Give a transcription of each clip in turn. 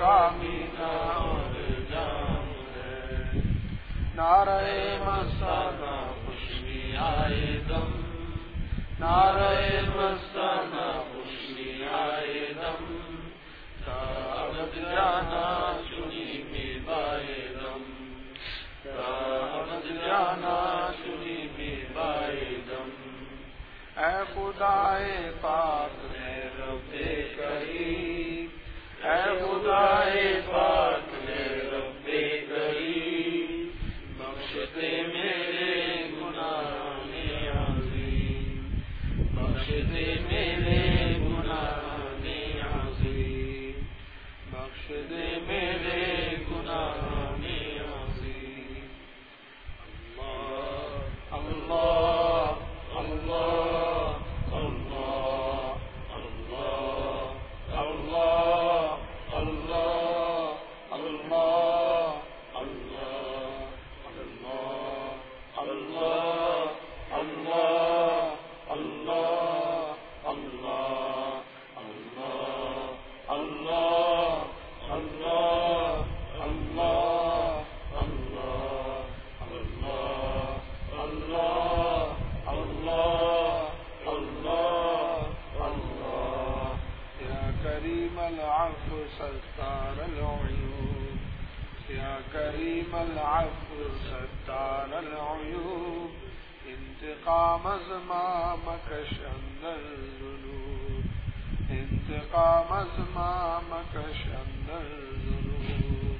کا مینا اور جام ہے، نعرہ مستانہ خوشبی آئے دم، نعرہ مستانہ خوشبی آئے دم، تا ابد جانا چنی میں بائے دم، تا ابد جانا چنی میں بائے دم، اے خدائے پاک ہے رب کریم، اے خدائے پاک ہے رب کریم، بخش دے میرے گناہ عظیم، بخش دے میرے گناہ عظیم، بخش دے میرے گناہ عظیم۔ اللہ اللہ اللہ اللہ اللہ اللہ اللہ اللہ اللہ اللہ اللہ اللہ ستار العیوب، یا کریم العفو ستار العیوب، انتقام از ما مکش اندر ذنوب، انتقام از ما مکش اندر ذنوب،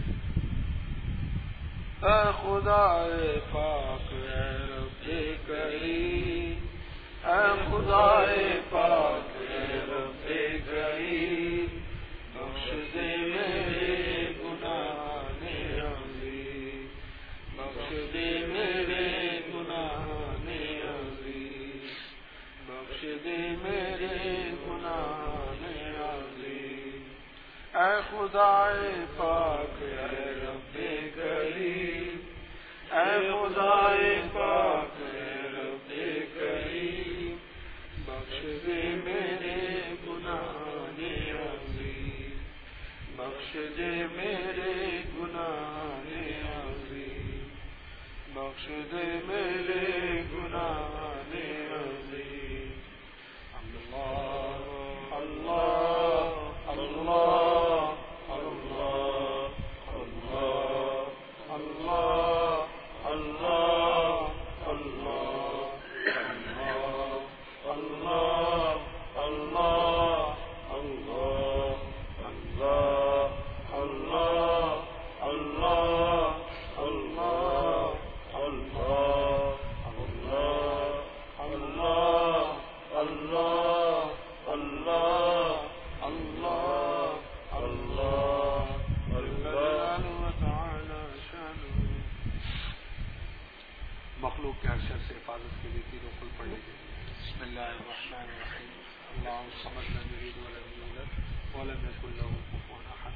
اے خدائے پاک اے رب کریم، اے خدائے پاک اے رب کریم، بخش دے میرے گناہ عظیم، بخش دے میرے گناہ عظیم، بخش دے میرے گناہ عظیم، اے خدائے پاک اے رب کریم، اے خدائے پاک اے رب کریم، بخش دے میرے گناہ عظیم، بخش دے میرے گناہ عظیم، بخش دے میرے گناہ عظیم۔ اللہ اللہ اللہ اللہ اللہ اللہ اللہ مخلوق کے ہر شر سے حفاظت کے لیے تینوں کل پڑھ لیجیے۔ بسم اللہ الرحمن الرحیم۔ اللہ الصمد لم یلد ولم یولد ولم یکن له کفوا احد۔